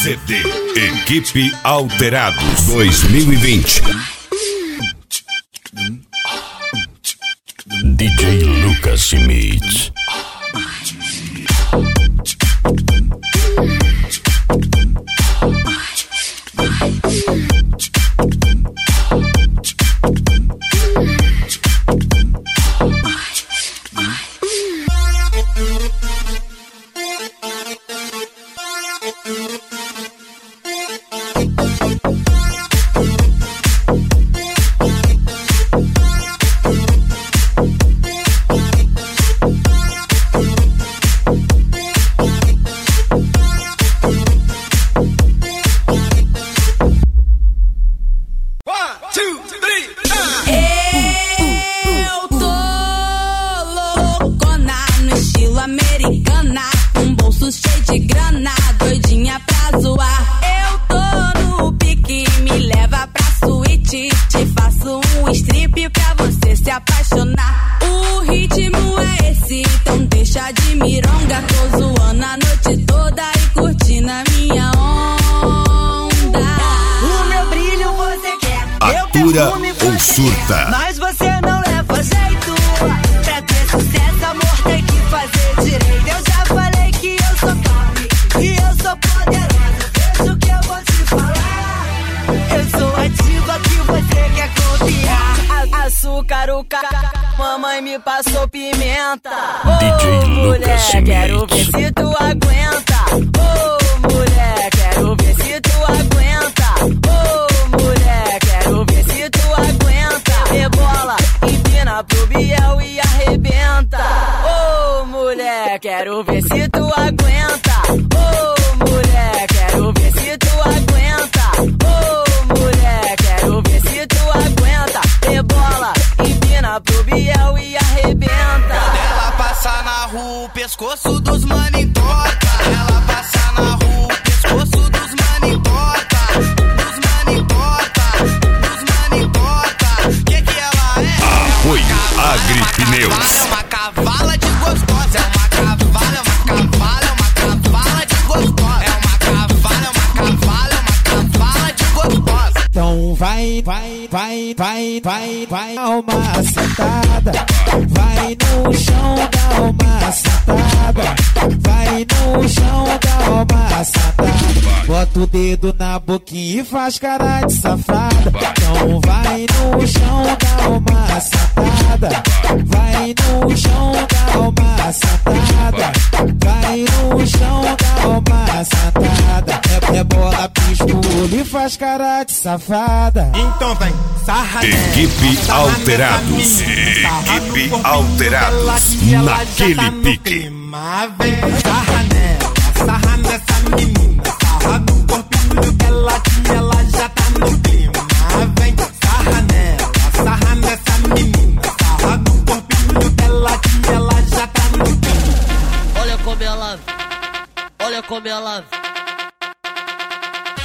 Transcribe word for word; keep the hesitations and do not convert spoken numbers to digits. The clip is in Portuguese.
C D Equipe Alterados dois mil e vinte. D J Lucas Schmidt. Ou surta. Mas você não leva jeito. Pra ter sucesso, amor, tem que fazer direito. Eu já falei que eu sou top e eu sou poderosa. Veja o que eu vou te falar. Eu sou a diva que você quer copiar. A açúcar, o cacá, mamãe me passou pimenta. D J oh, Lucas mulher, Schmidt. quero ver se tu aguenta. Oh, mulher, quero ver se tu aguenta. Oh, mulher, quero ver se tu aguenta. Rebola, empina pro Biel e arrebenta. Oh, mulher, quero ver se tu aguenta. Oh, mulher, quero ver se tu aguenta. Oh, mulher, quero ver se tu aguenta. Rebola, empina pro Biel e arrebenta. Ela passa na rua, o pescoço dos mano entorta. Ela passa na rua, o pescoço dos mano entorta. Dos mano entorta, dos mano entorta. Que que ela é? Apoio Agripneus. É uma cavala de gostosa. É uma cavala, é uma cavala, é uma cavala de gostosa. É uma cavala, é uma cavala, é uma cavala de gostosa. Então vai, vai, vai, vai, vai, vai, dá uma sentada. Vai no chão, dá uma sentada. Vai no chão, dá uma sentada. Bota o dedo na boquinha e faz cara de safada. Então vai no chão, dá uma sentada. Vai no chão, dá uma sentada. Vai no chão, dá uma sentada. É, é bola, piscula e faz cara de safada. Então vem, sarra Equipe Alterados. Equipe Alterados. Naquele pique. Vem, sarra nela, sarra nessa menina. Sarra no corpinho dela que ela já tá no clima. Vem, sarra nela, sarra nessa menina. Sarra no corpinho dela que ela já tá no clima. Olha como ela, olha como ela